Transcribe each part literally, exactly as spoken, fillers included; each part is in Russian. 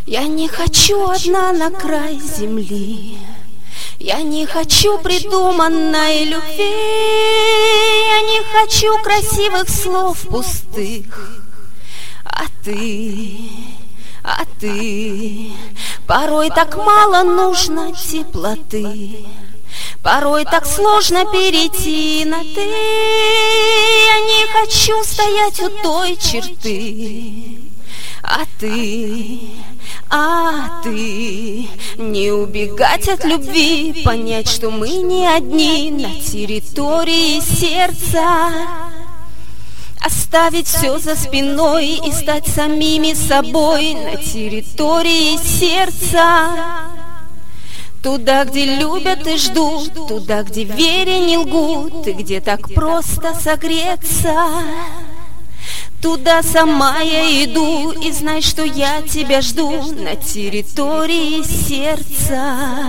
Я не хочу одна на край земли, я не хочу придуманной любви, я не хочу красивых слов пустых. А ты, а ты, порой так мало нужно теплоты, порой так сложно перейти на «ты». Я не хочу стоять у той черты. А ты, а ты, не убегать от любви, понять, что мы не одни на территории сердца. Оставить все за спиной и стать самими собой на территории сердца. Туда, где любят и ждут, туда, где вере не лгут, и где так просто согреться. Туда сама я иду, и знай, что я тебя жду на территории сердца.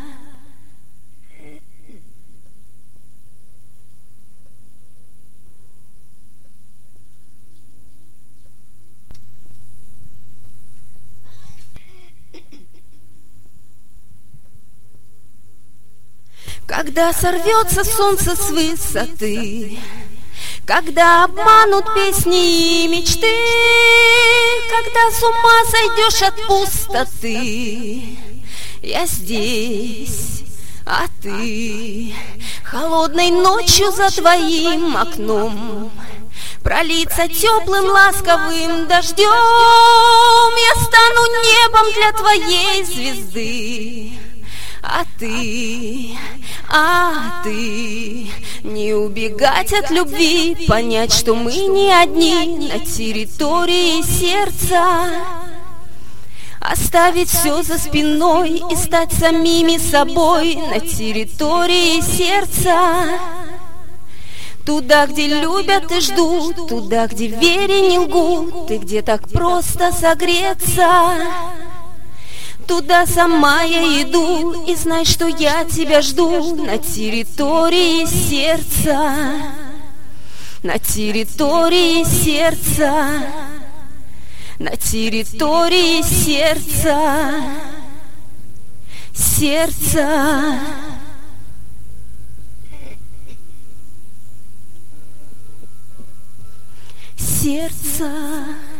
Когда сорвется солнце с высоты, когда обманут песни и мечты, когда с ума сойдешь от пустоты, я здесь, а ты холодной ночью за твоим окном пролиться теплым ласковым дождем. Я стану небом для твоей звезды. А ты, а ты, не убегать от любви, понять, что мы не одни на территории сердца. Оставить все за спиной и стать самими собой на территории сердца. Туда, где любят и ждут, туда, где вере не лгут, и где так просто согреться. Туда сама я иду, и знай, что я тебя жду на территории сердца. На территории сердца. На территории сердца. Сердца. Сердца.